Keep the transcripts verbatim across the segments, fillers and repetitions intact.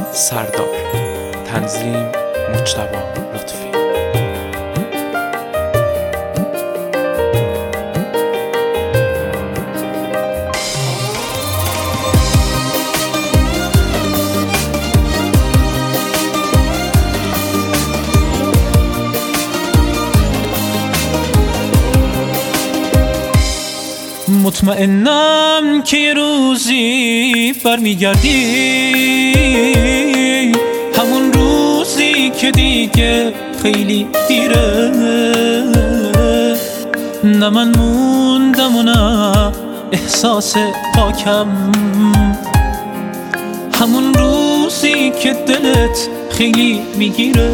سردار. تنظیم مجتبی لطفی. مطمئنم که یه روزی برمیگردی، همون روزی که دیگه خیلی دیره. نه من موندم و نه احساس پاکم، همون روزی که دلت خیلی میگیره،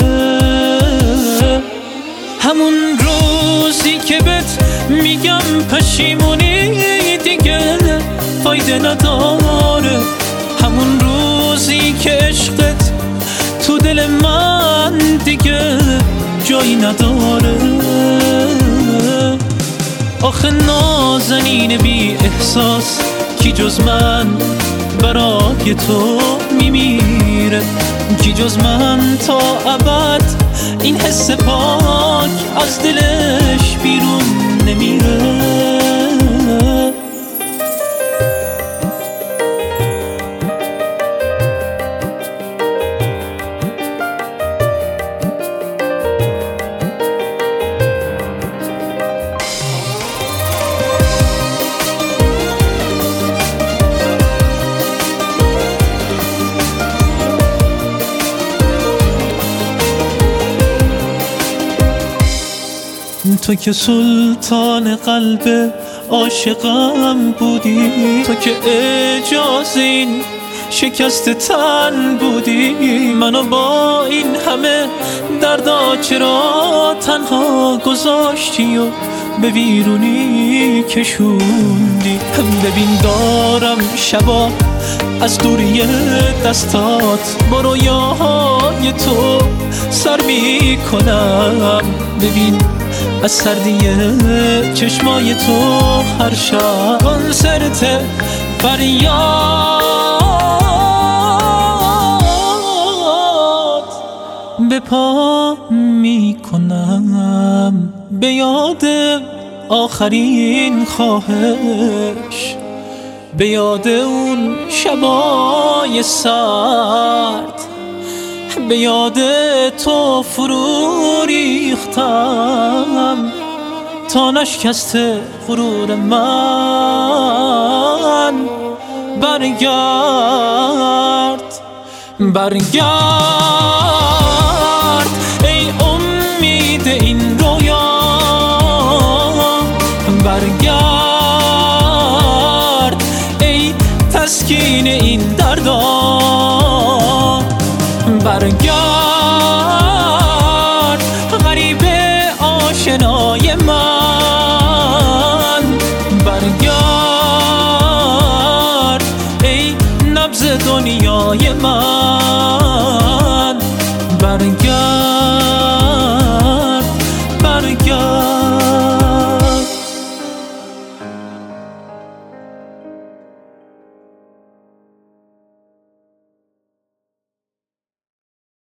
همون روزی که بهت میگم پشیمونی دیگه فایده نداره، همون روزی که عشقت تو دل من دیگه جایی نداره. آخه نازنین بی احساس کی جز من برای تو میمیره، کی جز من تا ابد این حس پاک از دلش بیرون نمیره. تو که سلطان قلب عاشقم بودی، تو که اجازه این شکست تن بودی، منو با این همه دردا چرا تنها گذاشتی و به ویرونی کشوندی؟ ببین دارم شبا از دوری دستات با رویاهای تو سر می کنم، ببین از سردی چشمای تو هر شب کنسرت فریاد به پا می کنم، به یاد آخرین خواهش، به یاد اون شبای سرد، به یاد تو فرو ریختم تا نشکست غرور من. برگرد برگرد ای امید این رویا، برگرد ای تسکین این دردا، برگرد غریب آشنای من.